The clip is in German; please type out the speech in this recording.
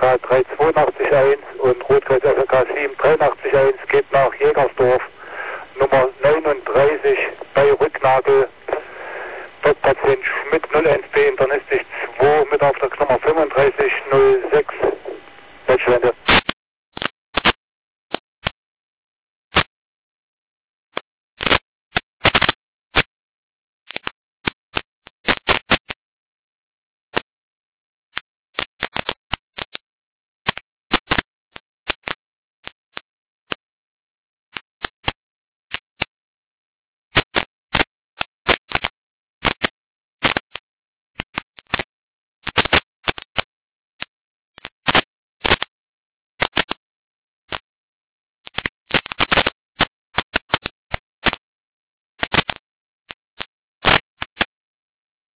FLK 3881 und Rotkreuz FLK 7881 geht nach Jägersdorf Nummer 39 bei Rücknagel. Dort Patient Schmidt 01B internistisch 2 mit auf der Nummer 3506. Weltschwende.